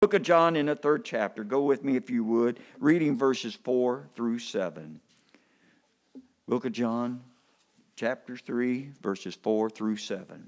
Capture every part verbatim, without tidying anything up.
Book of John in the third chapter. Go with me if you would, reading verses four through seven. Book of John, chapter three, verses four through seven.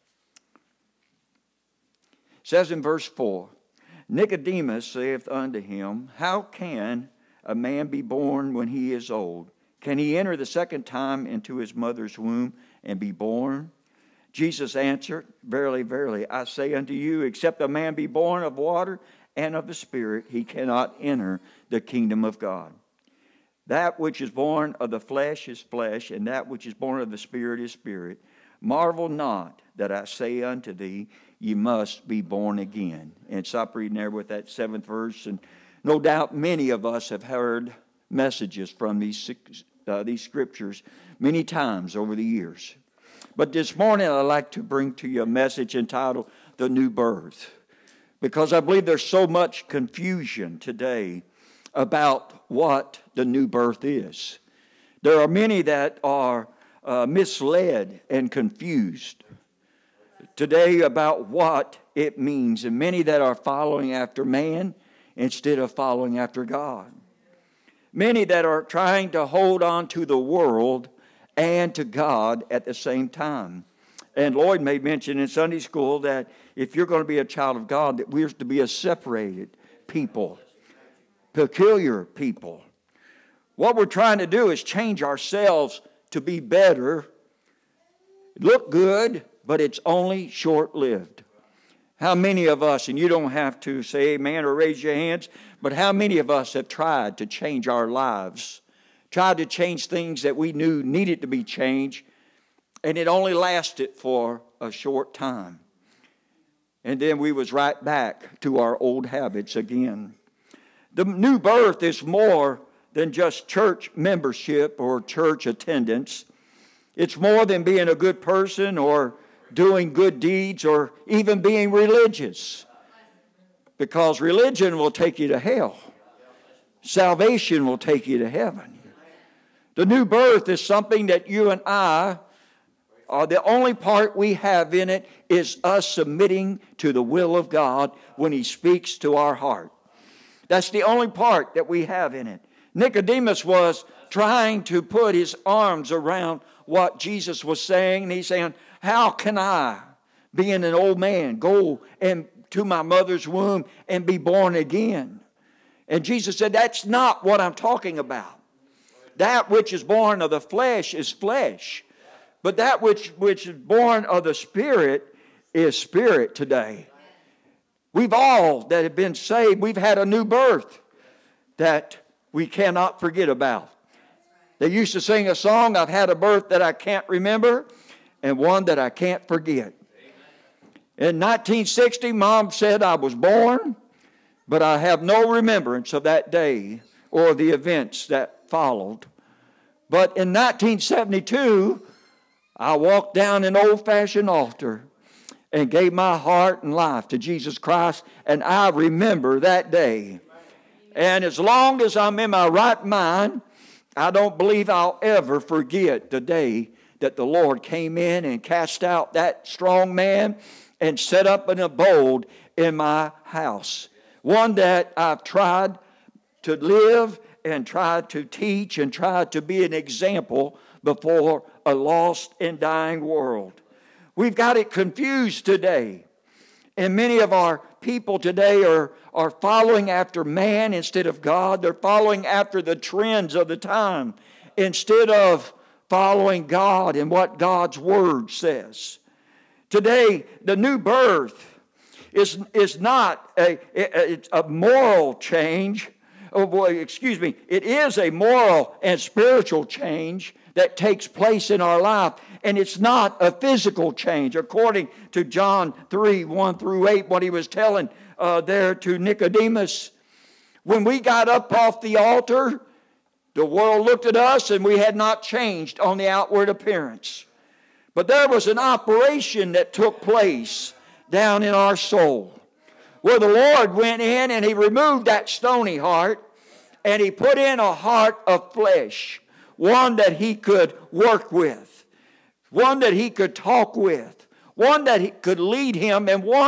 It says in verse four, Nicodemus saith unto him, How can a man be born when he is old? Can he enter the second time into his mother's womb and be born? Jesus answered, Verily, verily, I say unto you, except a man be born of water and of the Spirit, he cannot enter the kingdom of God. That which is born of the flesh is flesh, and that which is born of the Spirit is spirit. Marvel not that I say unto thee, ye must be born again. And stop reading there with that seventh verse. And no doubt many of us have heard messages from these, uh, these scriptures many times over the years. But this morning I'd like to bring to you a message entitled The New Birth. Because I believe there's so much confusion today about what the new birth is. There are many that are uh, misled and confused today about what it means, and many that are following after man instead of following after God. Many that are trying to hold on to the world and to God at the same time. And Lloyd made mention in Sunday school that if you're going to be a child of God, that we're to be a separated people, peculiar people. What we're trying to do is change ourselves to be better, look good, but it's only short-lived. How many of us, and you don't have to say amen or raise your hands, but how many of us have tried to change our lives, tried to change things that we knew needed to be changed, and it only lasted for a short time. And then we was right back to our old habits again. The new birth is more than just church membership or church attendance. It's more than being a good person or doing good deeds or even being religious. Because religion will take you to hell. Salvation will take you to heaven. The new birth is something that you and I, are the only part we have in it is us submitting to the will of God when He speaks to our heart. That's the only part that we have in it. Nicodemus was trying to put his arms around what Jesus was saying. And he's saying, how can I, being an old man, go and to my mother's womb and be born again? And Jesus said, that's not what I'm talking about. That which is born of the flesh is flesh. But that which, which is born of the Spirit is spirit today. We've all that have been saved, we've had a new birth that we cannot forget about. They used to sing a song, I've had a birth that I can't remember and one that I can't forget. In nineteen sixty, Mom said I was born, but I have no remembrance of that day or the events that followed. But in nineteen seventy-two, I walked down an old-fashioned altar and gave my heart and life to Jesus Christ, and I remember that day. And as long as I'm in my right mind, I don't believe I'll ever forget the day that the Lord came in and cast out that strong man and set up an abode in my house. One that I've tried to live and tried to teach and tried to be an example before a lost and dying world. We've got it confused today. And many of our people today are, are following after man instead of God. They're following after the trends of the time instead of following God and what God's Word says. Today, the new birth is, is not a, it's a moral change. Oh boy, excuse me. It is a moral and spiritual change that takes place in our life. And it's not a physical change. According to John three, one through eight, what he was telling uh, there to Nicodemus. When we got up off the altar, the world looked at us and we had not changed on the outward appearance. But there was an operation that took place down in our soul, where the Lord went in and He removed that stony heart and He put in a heart of flesh, one that He could work with, one that He could talk with, one that he could lead him, and one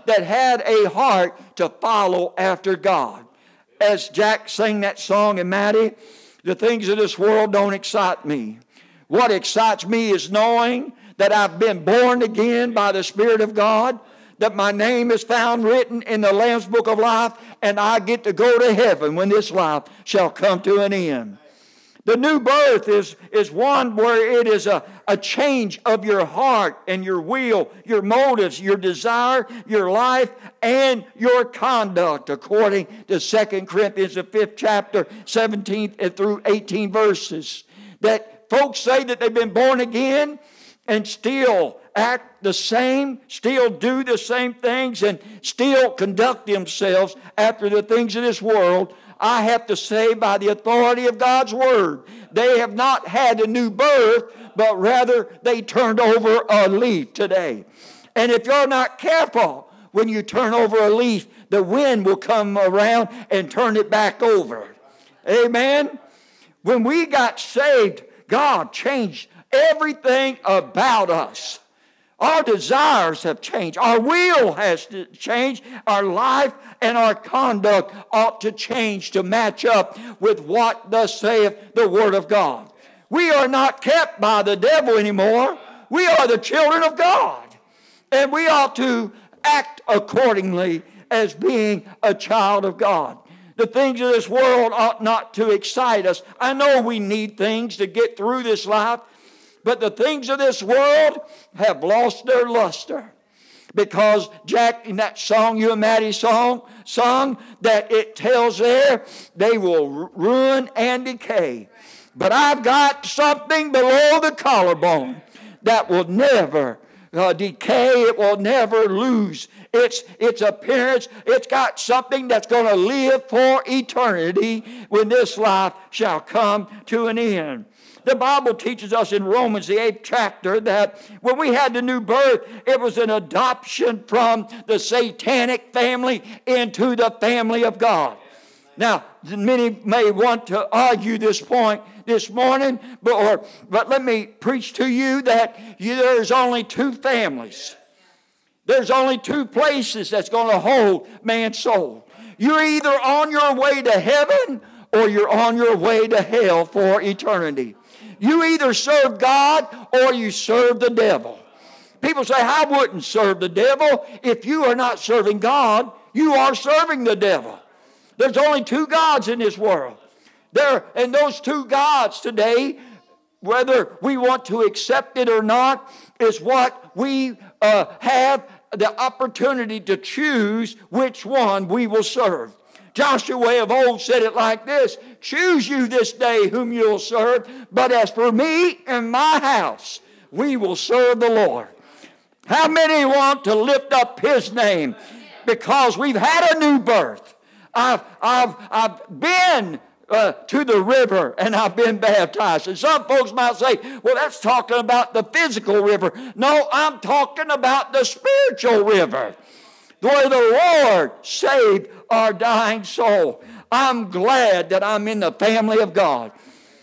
that had a heart to follow after God. As Jack sang that song, and Maddie, the things of this world don't excite me. What excites me is knowing that I've been born again by the Spirit of God, that my name is found written in the Lamb's Book of Life, and I get to go to heaven when this life shall come to an end. The new birth is, is one where it is a, a change of your heart and your will, your motives, your desire, your life, and your conduct, according to Second Corinthians, the fifth chapter, seventeen through eighteen verses. That folks say that they've been born again and still act the same, still do the same things, and still conduct themselves after the things of this world. I have to say, by the authority of God's Word, they have not had a new birth, but rather they turned over a leaf today. And if you're not careful, when you turn over a leaf, the wind will come around and turn it back over. Amen? When we got saved, God changed everything about us. Our desires have changed. Our will has changed. Our life and our conduct ought to change to match up with what thus saith the Word of God. We are not kept by the devil anymore. We are the children of God. And we ought to act accordingly as being a child of God. The things of this world ought not to excite us. I know we need things to get through this life, but the things of this world have lost their luster. Because Jack, in that song you and Maddie song, sung, that it tells there, they will ruin and decay. But I've got something below the collarbone that will never uh, decay. It will never lose its, its appearance. It's got something that's going to live for eternity when this life shall come to an end. The Bible teaches us in Romans, the eighth chapter, that when we had the new birth, it was an adoption from the satanic family into the family of God. Now, many may want to argue this point this morning, but, or, but let me preach to you that you, there's only two families. There's only two places that's going to hold man's soul. You're either on your way to heaven or you're on your way to hell for eternity. You either serve God or you serve the devil. People say, I wouldn't serve the devil. If you are not serving God, you are serving the devil. There's only two gods in this world. There, and those two gods today, whether we want to accept it or not, is what we uh, have the opportunity to choose which one we will serve. Joshua of old said it like this: choose you this day whom you will serve, but as for me and my house, we will serve the Lord. How many want to lift up His name? Because we've had a new birth. I've, I've, I've been uh, to the river and I've been baptized. And some folks might say, well, that's talking about the physical river. No, I'm talking about the spiritual river, where the Lord saved our dying soul. I'm glad that I'm in the family of God.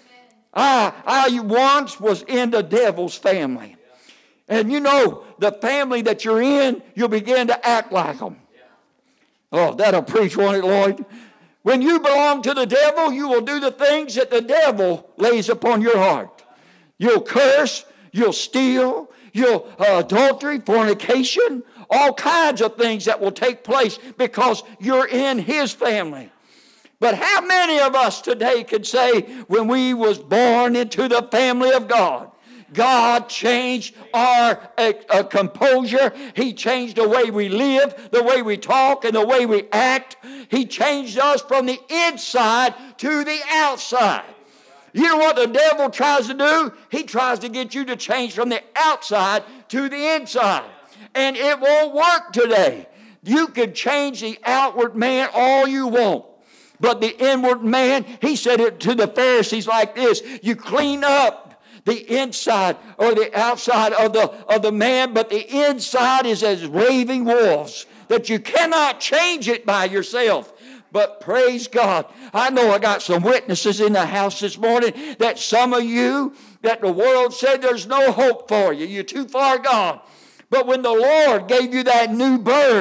I, I once was in the devil's family. And you know, the family that you're in, you'll begin to act like them. Oh, that'll preach, won't it, Lloyd? When you belong to the devil, you will do the things that the devil lays upon your heart. You'll curse, you'll steal, you'll uh, adultery, fornication, all kinds of things that will take place because you're in his family. But how many of us today could say, when we was born into the family of God, God changed our uh, uh, composure. He changed the way we live, the way we talk, and the way we act. He changed us from the inside to the outside. You know what the devil tries to do? He tries to get you to change from the outside to the inside. And it won't work today. You can change the outward man all you want. But the inward man, he said it to the Pharisees like this: you clean up the inside or the outside of the, of the man, but the inside is as raving wolves, that you cannot change it by yourself. But praise God, I know I got some witnesses in the house this morning that some of you, that the world said there's no hope for you. You're too far gone. But when the Lord gave you that new birth,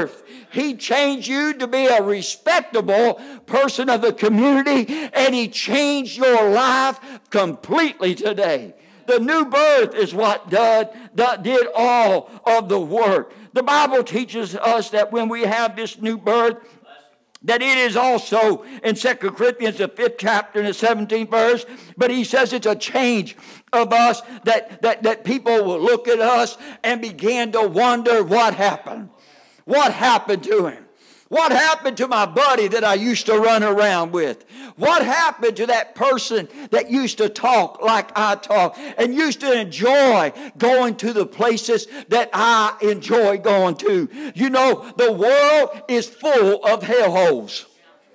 He changed you to be a respectable person of the community, and He changed your life completely today. The new birth is what did, did all of the work. The Bible teaches us that when we have this new birth, that it is also in Second Corinthians, the fifth chapter and the seventeenth verse, but he says it's a change of us, that, that, that people will look at us and begin to wonder what happened. What happened to him? What happened to my buddy that I used to run around with? What happened to that person that used to talk like I talk and used to enjoy going to the places that I enjoy going to? You know, the world is full of hellholes.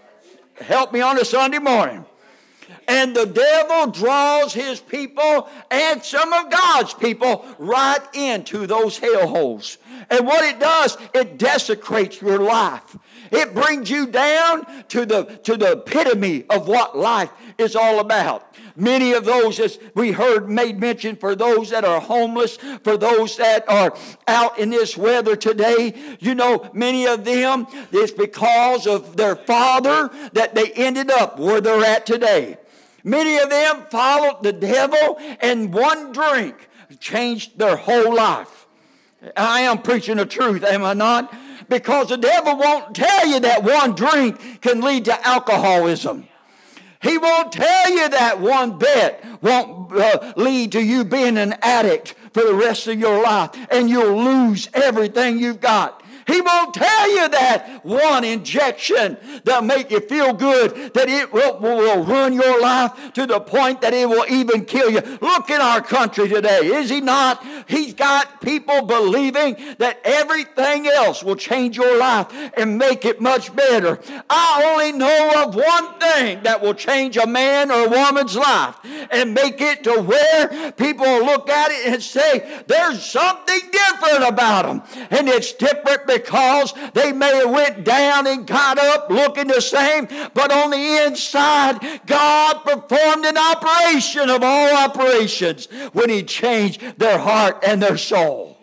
Help me on a Sunday morning. And the devil draws his people and some of God's people right into those hellholes. And what it does, it desecrates your life. It brings you down to the, to the epitome of what life is all about. Many of those, as we heard made mention, for those that are homeless, for those that are out in this weather today, you know, many of them, it's because of their father that they ended up where they're at today. Many of them followed the devil, and one drink changed their whole life. I am preaching the truth, am I not? Because the devil won't tell you that one drink can lead to alcoholism. He won't tell you that one bet won't uh, lead to you being an addict for the rest of your life and you'll lose everything you've got. He won't tell you that one injection that'll make you feel good, that it will, will ruin your life to the point that it will even kill you. Look in our country today, is he not? He's got people believing that everything else will change your life and make it much better. I only know of one thing that will change a man or a woman's life and make it to where people will look at it and say, there's something different about them. And it's different because they may have went down and got up looking the same, but on the inside, God performed an operation of all operations when He changed their heart and their soul.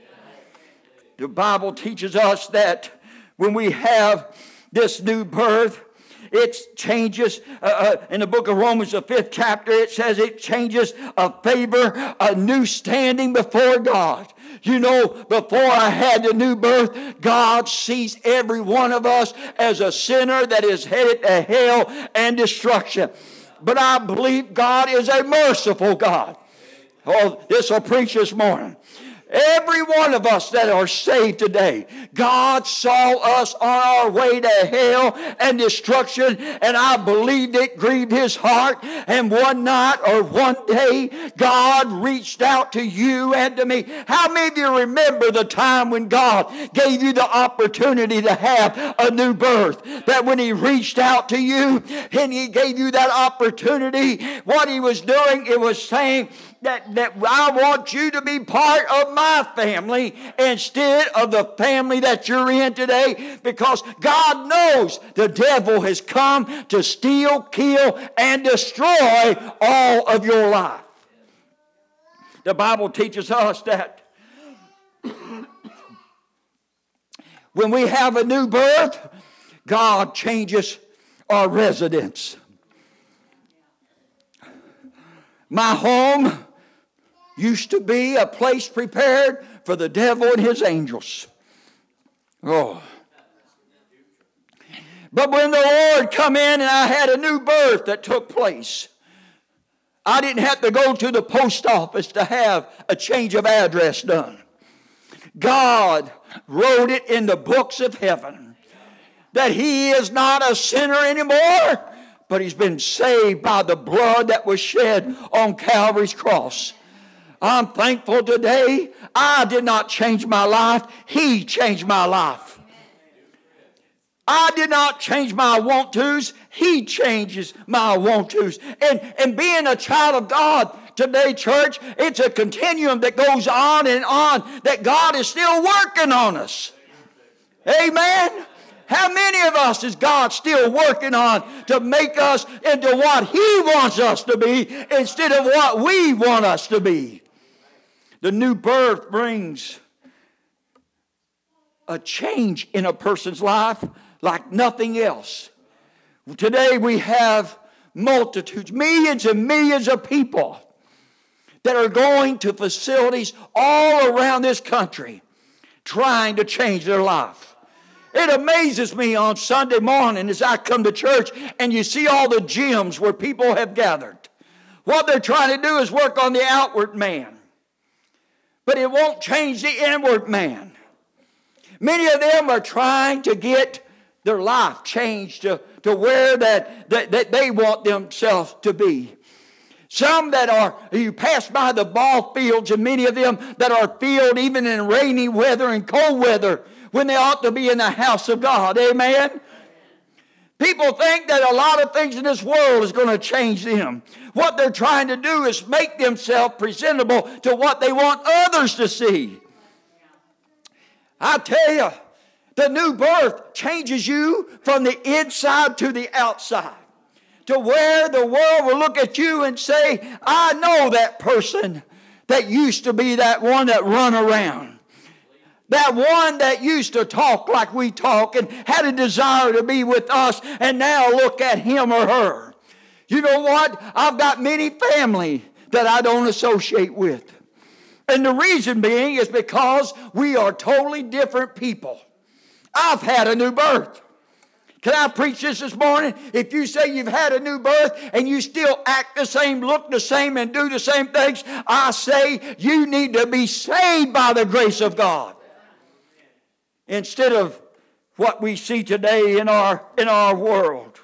The Bible teaches us that when we have this new birth, it changes, uh, uh, in the book of Romans, the fifth chapter, it says it changes a favor, a new standing before God. You know, before I had the new birth, God sees every one of us as a sinner that is headed to hell and destruction. But I believe God is a merciful God. Oh, this will preach this morning. Every one of us that are saved today, God saw us on our way to hell and destruction, and I believed it grieved His heart. And one night or one day, God reached out to you and to me. How many of you remember the time when God gave you the opportunity to have a new birth? That when He reached out to you and He gave you that opportunity, what He was doing, it was saying, That, that I want you to be part of my family instead of the family that you're in today, because God knows the devil has come to steal, kill, and destroy all of your life. The Bible teaches us that when we have a new birth, God changes our residence. My home used to be a place prepared for the devil and his angels. Oh. But when the Lord come in and I had a new birth that took place, I didn't have to go to the post office to have a change of address done. God wrote it in the books of heaven that he is not a sinner anymore, but he's been saved by the blood that was shed on Calvary's cross. I'm thankful today. I did not change my life. He changed my life. I did not change my want-tos. He changes my want-tos. And, and being a child of God today, church, it's a continuum that goes on and on, that God is still working on us. Amen. How many of us is God still working on to make us into what He wants us to be instead of what we want us to be? The new birth brings a change in a person's life like nothing else. Today we have multitudes, millions and millions of people that are going to facilities all around this country trying to change their life. It amazes me on Sunday morning as I come to church and you see all the gyms where people have gathered. What they're trying to do is work on the outward man, but it won't change the inward man. Many of them are trying to get their life changed to, to where that, that, that they want themselves to be. Some that are, you pass by the ball fields, and many of them that are filled even in rainy weather and cold weather when they ought to be in the house of God. Amen? People think that a lot of things in this world is going to change them. What they're trying to do is make themselves presentable to what they want others to see. I tell you, the new birth changes you from the inside to the outside, to where the world will look at you and say, I know that person that used to be that one that run around. That one that used to talk like we talk and had a desire to be with us, and now look at him or her. You know what? I've got many family that I don't associate with. And the reason being is because we are totally different people. I've had a new birth. Can I preach this this morning? If you say you've had a new birth and you still act the same, look the same, and do the same things, I say you need to be saved by the grace of God. Instead of what we see today in our, in our world.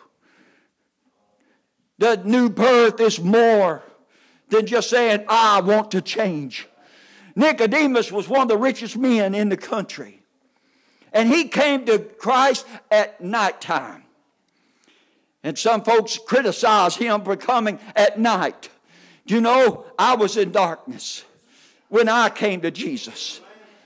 The new birth is more than just saying, I want to change. Nicodemus was one of the richest men in the country. And he came to Christ at nighttime. And some folks criticize him for coming at night. You know, I was in darkness when I came to Jesus.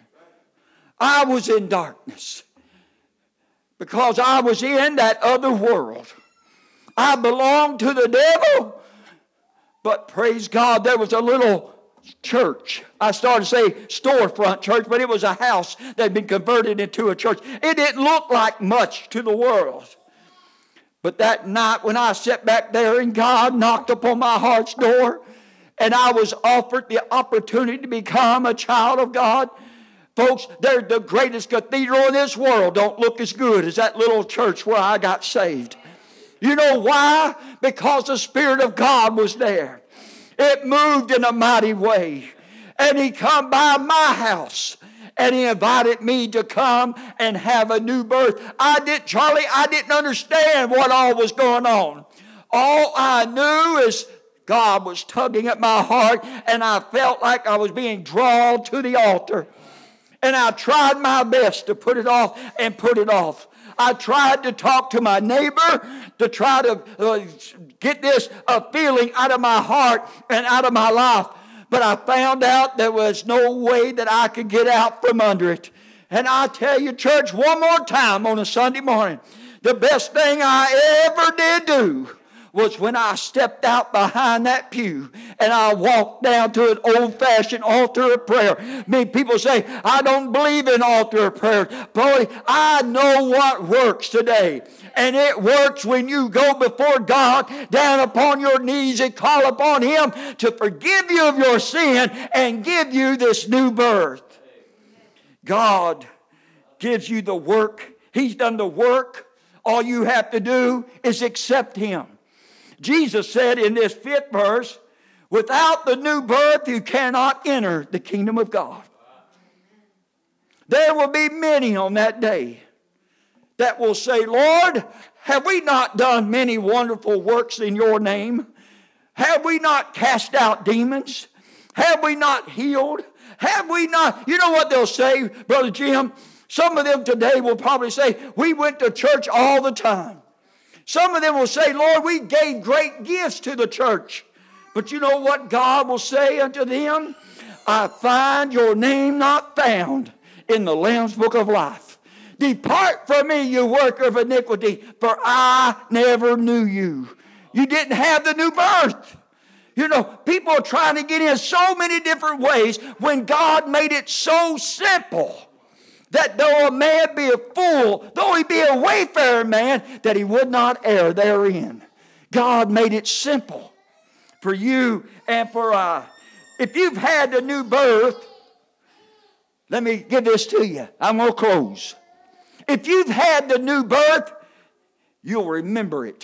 I was in darkness because I was in that other world. I belonged to the devil. But praise God, there was a little church. I started to say storefront church, but it was a house that had been converted into a church. It didn't look like much to the world. But that night when I sat back there and God knocked upon my heart's door and I was offered the opportunity to become a child of God, folks, they're the greatest cathedral in this world don't look as good as that little church where I got saved. You know why? Because the Spirit of God was there. It moved in a mighty way. And He come by my house and He invited me to come and have a new birth. I did, Charlie, I didn't understand what all was going on. All I knew is God was tugging at my heart and I felt like I was being drawn to the altar. And I tried my best to put it off and put it off. I tried to talk to my neighbor to try to uh, get this uh, feeling out of my heart and out of my life. But I found out there was no way that I could get out from under it. And I tell you, church, one more time on a Sunday morning, the best thing I ever did do was when I stepped out behind that pew and I walked down to an old-fashioned altar of prayer. Many people say, I don't believe in altar of prayer. Boy, I know what works today. And it works when you go before God down upon your knees and call upon Him to forgive you of your sin and give you this new birth. God gives you the work. He's done the work. All you have to do is accept Him. Jesus said in this fifth verse, without the new birth you cannot enter the kingdom of God. There will be many on that day that will say, Lord, have we not done many wonderful works in your name? Have we not cast out demons? Have we not healed? Have we not? You know what they'll say, Brother Jim? Some of them today will probably say, we went to church all the time. Some of them will say, Lord, we gave great gifts to the church. But you know what God will say unto them? I find your name not found in the Lamb's Book of Life. Depart from me, you worker of iniquity, for I never knew you. You didn't have the new birth. You know, people are trying to get in so many different ways when God made it so simple. that though a man be a fool, though he be a wayfarer man, that he would not err therein. God made it simple for you and for I. If you've had a new birth, let me give this to you. I'm going to close. If you've had the new birth, you'll remember it.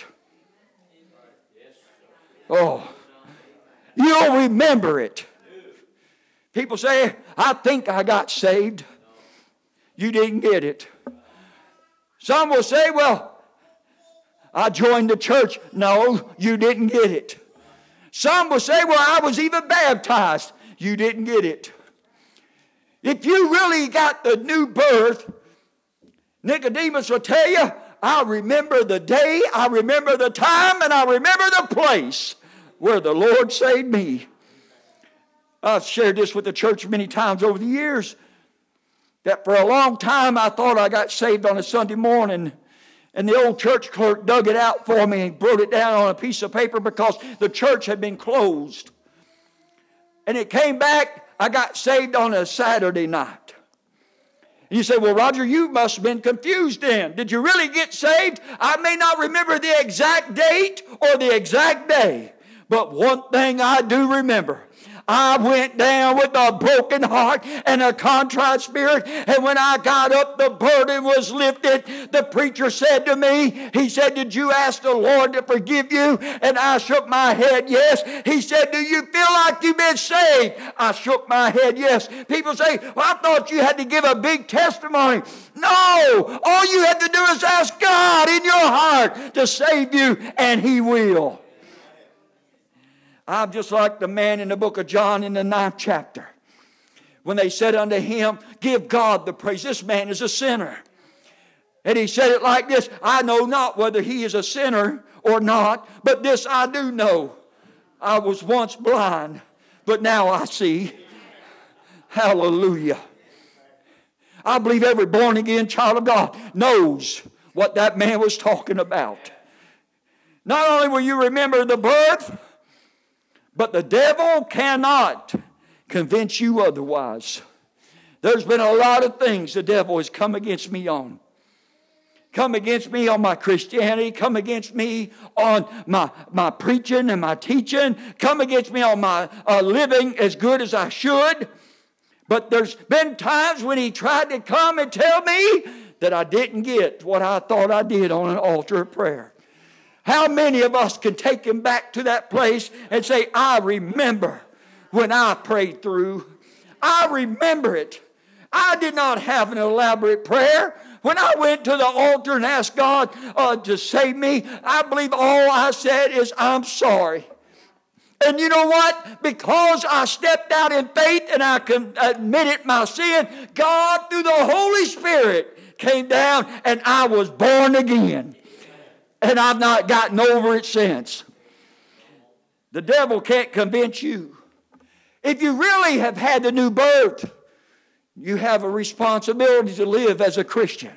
Oh, you'll remember it. People say, I think I got saved. You didn't get it. Some will say, well, I joined the church. No, you didn't get it. Some will say, well, I was even baptized. You didn't get it. If you really got the new birth, Nicodemus will tell you, I remember the day, I remember the time, and I remember the place where the Lord saved me. I've shared this with the church many times over the years, that for a long time I thought I got saved on a Sunday morning, and the old church clerk dug it out for me and wrote it down on a piece of paper because the church had been closed. And it came back, I got saved on a Saturday night. And you say, well, Roger, you must have been confused then. Did you really get saved? I may not remember the exact date or the exact day, but one thing I do remember. I went down with a broken heart and a contrite spirit, and when I got up, the burden was lifted. The preacher said to me, he said, did you ask the Lord to forgive you? And I shook my head, yes. He said, do you feel like you've been saved? I shook my head, yes. People say, well, I thought you had to give a big testimony. No, all you have to do is ask God in your heart to save you, and He will. I'm just like the man in the book of John in the ninth chapter. When they said unto him, give God the praise. This man is a sinner. And he said it like this, I know not whether he is a sinner or not, but this I do know. I was once blind, but now I see. Hallelujah. I believe every born again child of God knows what that man was talking about. Not only will you remember the birth, but the devil cannot convince you otherwise. There's been a lot of things the devil has come against me on. Come against me on my Christianity. Come against me on my, my preaching and my teaching. Come against me on my uh, living as good as I should. But there's been times when he tried to come and tell me that I didn't get what I thought I did on an altar of prayer. How many of us can take him back to that place and say, I remember when I prayed through. I remember it. I did not have an elaborate prayer. When I went to the altar and asked God uh, to save me, I believe all I said is, I'm sorry. And you know what? Because I stepped out in faith and I admitted my sin, God, through the Holy Spirit, came down and I was born again. And I've not gotten over it since. The devil can't convince you. If you really have had the new birth, you have a responsibility to live as a Christian.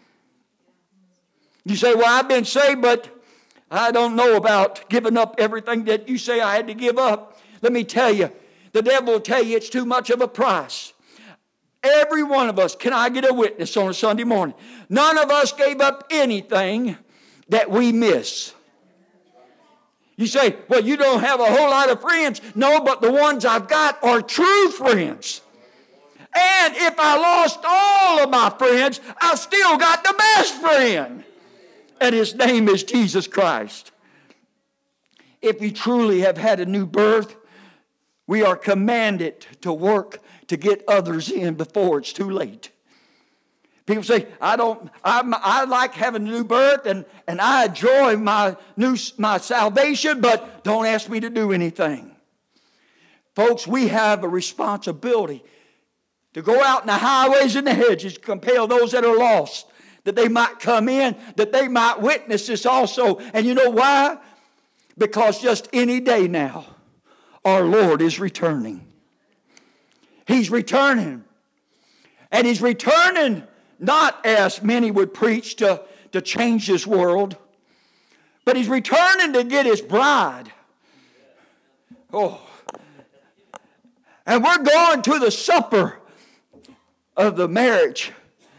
You say, well, I've been saved, but I don't know about giving up everything that you say I had to give up. Let me tell you, the devil will tell you it's too much of a price. Every one of us, can I get a witness on a Sunday morning? None of us gave up anything that we miss. You say, well, you don't have a whole lot of friends. No, but the ones I've got are true friends. And if I lost all of my friends, I've still got the best friend. And his name is Jesus Christ. If you truly have had a new birth, we are commanded to work to get others in before it's too late. People say, I don't, I'm, I like having a new birth and, and I enjoy my new my salvation, but don't ask me to do anything. Folks, we have a responsibility to go out in the highways and the hedges, to compel those that are lost, that they might come in, that they might witness this also. And you know why? Because just any day now, our Lord is returning. He's returning. And He's returning not as many would preach to, to change this world, but He's returning to get His bride. Oh. And we're going to the supper of the marriage.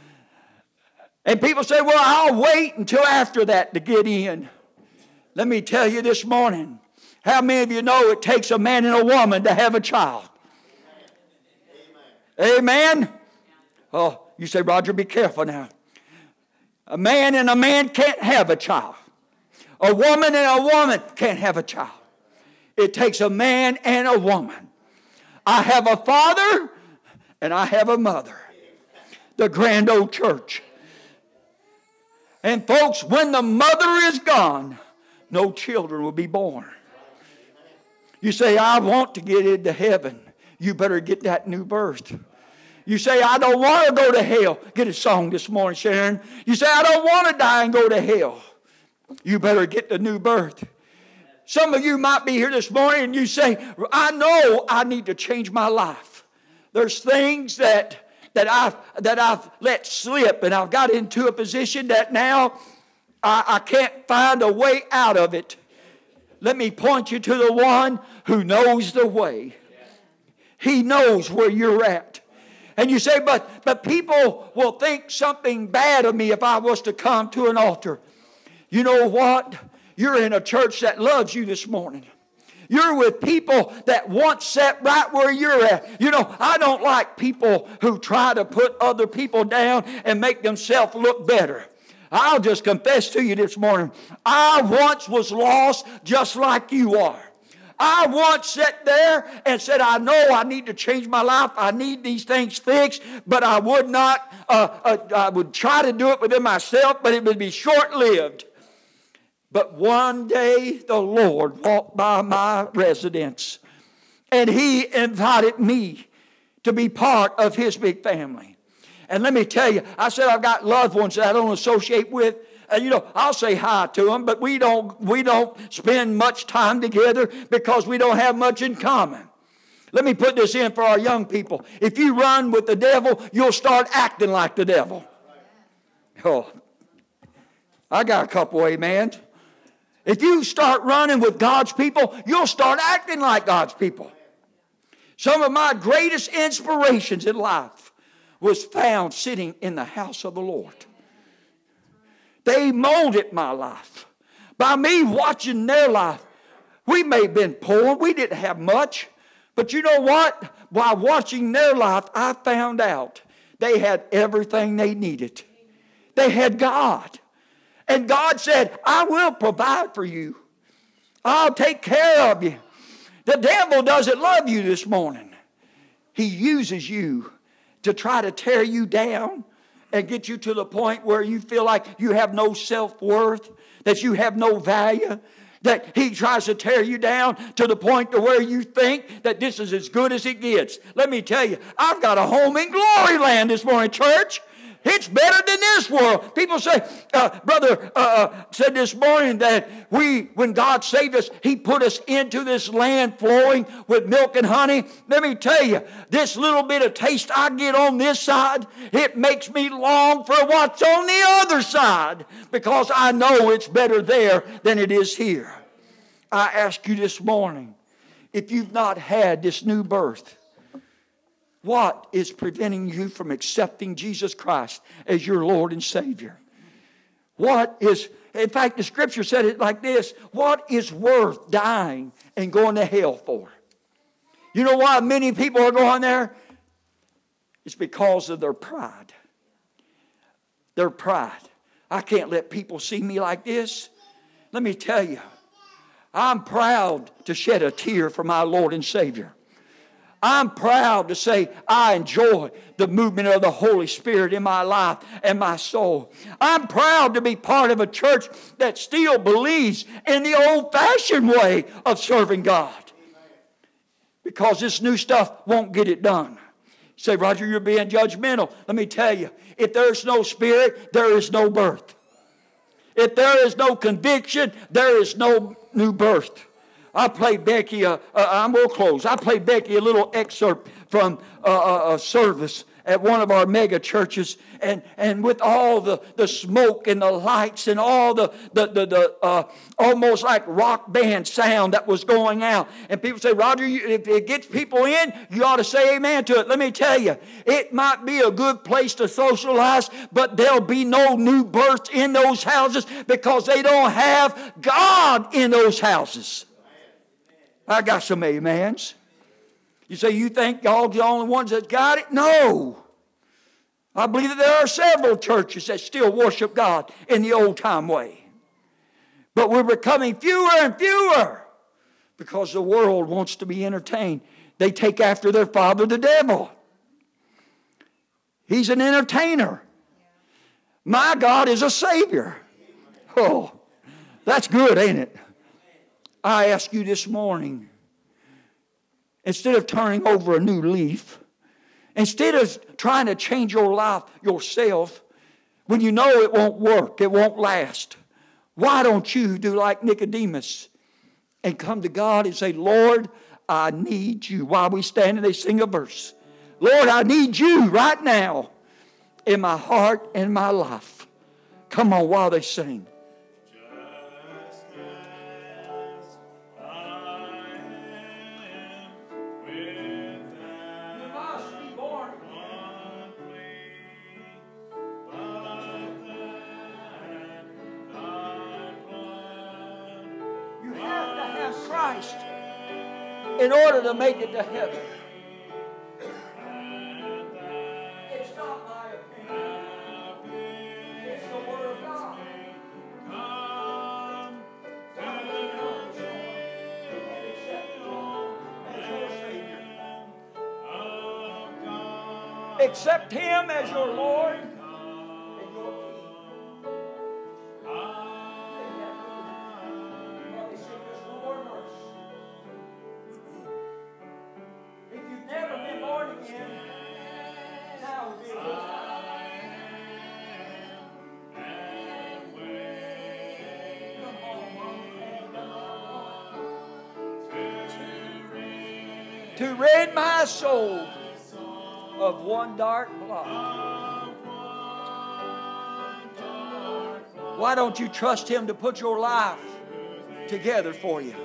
And people say, well, I'll wait until after that to get in. Let me tell you this morning, how many of you know it takes a man and a woman to have a child? Amen. Amen? Oh, you say, Roger, be careful now. A man and a man can't have a child. A woman and a woman can't have a child. It takes a man and a woman. I have a father and I have a mother. The grand old church. And folks, when the mother is gone, no children will be born. You say, I want to get into heaven. You better get that new birth. You say, I don't want to go to hell. Get a song this morning, Sharon. You say, I don't want to die and go to hell. You better get the new birth. Some of you might be here this morning and you say, I know I need to change my life. There's things that that I've, that I've let slip, and I've got into a position that now I, I can't find a way out of it. Let me point you to the one who knows the way. He knows where you're at. And you say, but, but people will think something bad of me if I was to come to an altar. You know what? You're in a church that loves you this morning. You're with people that once sat right where you're at. You know, I don't like people who try to put other people down and make themselves look better. I'll just confess to you this morning, I once was lost just like you are. I once sat there and said, I know I need to change my life. I need these things fixed, but I would not, uh, uh, I would try to do it within myself, but it would be short-lived. But one day the Lord walked by my residence and He invited me to be part of His big family. And let me tell you, I said I've got loved ones that I don't associate with. And you know, I'll say hi to them, but we don't, we don't spend much time together because we don't have much in common. Let me put this in for our young people. If you run with the devil, you'll start acting like the devil. Oh, I got a couple amens. If you start running with God's people, you'll start acting like God's people. Some of my greatest inspirations in life was found sitting in the house of the Lord. They molded my life. By me watching their life, we may have been poor, we didn't have much, but you know what? While watching their life, I found out they had everything they needed. They had God. And God said, I will provide for you. I'll take care of you. The devil doesn't love you this morning. He uses you to try to tear you down and get you to the point where you feel like you have no self-worth, that you have no value, that he tries to tear you down to the point to where you think that this is as good as it gets. Let me tell you, I've got a home in glory land this morning, church. It's better than this world. People say, uh, brother uh, said this morning that we, when God saved us, He put us into this land flowing with milk and honey. Let me tell you, this little bit of taste I get on this side, it makes me long for what's on the other side because I know it's better there than it is here. I ask you this morning, if you've not had this new birth, what is preventing you from accepting Jesus Christ as your Lord and Savior? What is, in fact, the Scripture said it like this, what is worth dying and going to hell for? You know why many people are going there? It's because of their pride. Their pride. I can't let people see me like this. Let me tell you, I'm proud to shed a tear for my Lord and Savior. I'm proud to say I enjoy the movement of the Holy Spirit in my life and my soul. I'm proud to be part of a church that still believes in the old-fashioned way of serving God. Because this new stuff won't get it done. You say, Roger, you're being judgmental. Let me tell you, if there's no Spirit, there is no birth. If there is no conviction, there is no new birth. I played Becky, uh, uh, I'm going to close. I played Becky a little excerpt from uh, a service. at one of our mega churches, and, and with all the, the smoke and the lights and all the, the, the, the uh, almost like rock band sound that was going out. And people say, Roger, you, if it gets people in, you ought to say amen to it. Let me tell you, it might be a good place to socialize, but there'll be no new births in those houses because they don't have God in those houses. I got some amens. You say, you think y'all the only ones that got it? No. I believe that there are several churches that still worship God in the old time way. But we're becoming fewer and fewer because the world wants to be entertained. They take after their father, the devil. He's an entertainer. My God is a Savior. Oh, that's good, ain't it? I ask you this morning, instead of turning over a new leaf, instead of trying to change your life yourself, when you know it won't work, it won't last, why don't you do like Nicodemus and come to God and say, Lord, I need you. While we stand and they sing a verse, Lord, I need you right now in my heart and my life. Come on, while they sing. Christ in order to make it to heaven. It's not my opinion. It's the Word of God. Come and accept the Lord as your Savior. Accept Him as your Lord and your King. Never been born again. Now would be a good time. To rid my soul of one dark blot. Why don't you trust Him to put your life together for you?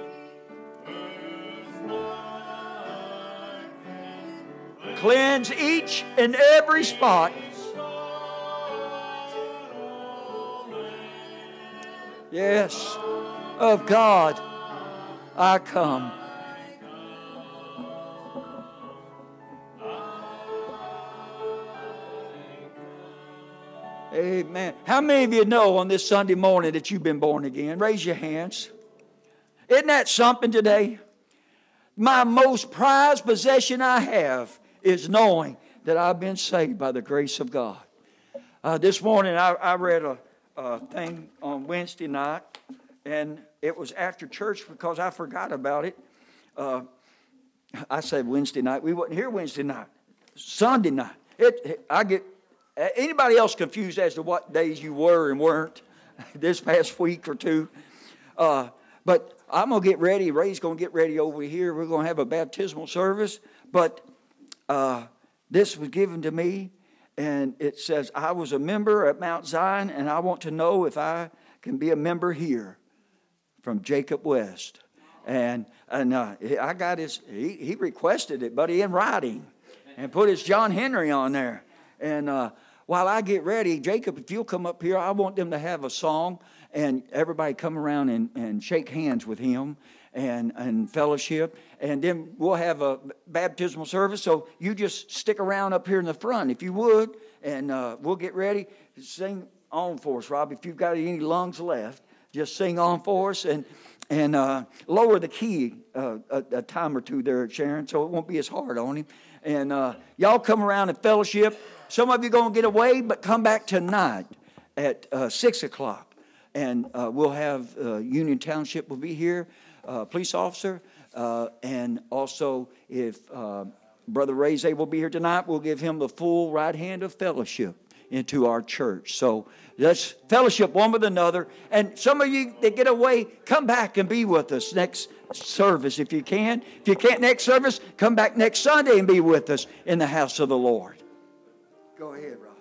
Cleanse each and every spot. Yes, of God I come. Amen. How many of you know on this Sunday morning that you've been born again? Raise your hands. Isn't that something today? My most prized possession I have is knowing that I've been saved by the grace of God. Uh, this morning I, I read a, a thing on Wednesday night, and it was after church because I forgot about it. Uh, I said Wednesday night. We wasn't here Wednesday night. Sunday night. It, it, I get anybody else confused as to what days you were and weren't this past week or two. Uh, but I'm going to get ready. Ray's going to get ready over here. We're going to have a baptismal service. But Uh, this was given to me, and it says, I was a member at Mount Zion, and I want to know if I can be a member here, from Jacob West. And and uh, I got his, he, he requested it, buddy, in writing, and put his John Henry on there. And uh, while I get ready, Jacob, if you'll come up here, I want them to have a song, and everybody come around and, and shake hands with him. And, and fellowship, and then we'll have a baptismal service. So you just stick around up here in the front, if you would, and uh, we'll get ready. Sing on for us, Rob. If you've got any lungs left, just sing on for us, and and uh, lower the key uh, a, a time or two there, Sharon, so it won't be as hard on him. And uh, y'all come around and fellowship. Some of you going to get away, but come back tonight at uh, six o'clock, and uh, we'll have uh, Union Township will be here. Uh, police officer, uh, and also if uh, Brother Ray's able to be here tonight, we'll give him the full right hand of fellowship into our church. So let's fellowship one with another. And some of you that get away, come back and be with us next service if you can. If you can't next service, come back next Sunday and be with us in the house of the Lord. Go ahead, Rob.